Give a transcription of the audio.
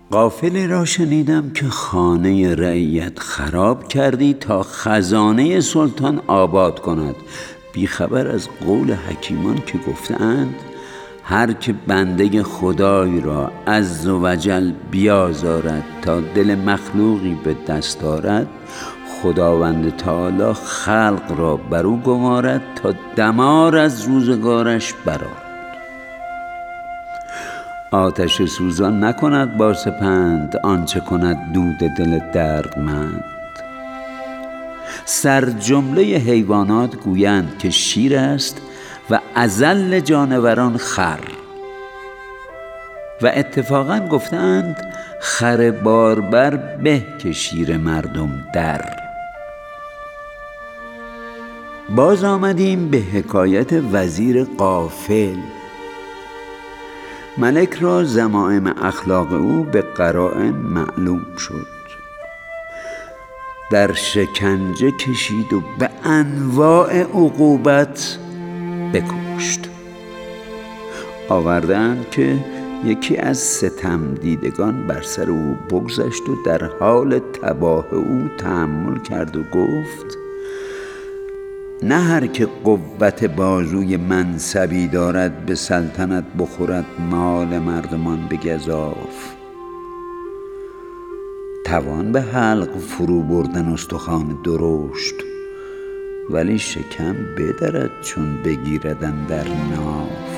قافله را شنیدم که خانه رعیت خراب کردی تا خزانه سلطان آباد کند، بیخبر از قول حکیمان که گفتند هر که بنده خدای را عز و جل بیازارد تا دل مخلوقی به دست آرد، خداوند تعالی خلق را بر او گمارد تا دمار از روزگارش برآرد. آتش سوزان نکند با سپند آنچه کند دود دل دردمند. سرجمله حیوانات گویند که شیر است و اذل جانوران خر، و اتفاقا گفتند خر باربر به که شیر مردم در. باز آمدیم به حکایت وزیر غافل. ملک را ذمایم اخلاق او به قرائن معلوم شد، در شکنجه کشید و به انواع عقوبت بکشت. آوردند که یکی از ستم دیدگان بر سر او بگذشت و در حال تباه او تأمل کرد و گفت: نه هر که قوت بازوی منصبی دارد به سلطنت بخورد مال مردمان به گزاف. توان به حلق فرو بردن استخوان درشت، ولی شکم بدرد چون بگیردن در ناف.